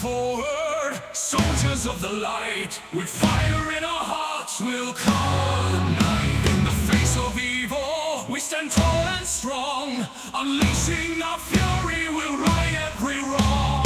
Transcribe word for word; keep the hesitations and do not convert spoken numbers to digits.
forward, soldiers of the light. With fire in our hearts we'll call the night. In the face of evil we stand tall and strong, unleashing our fury we'll right every wrong.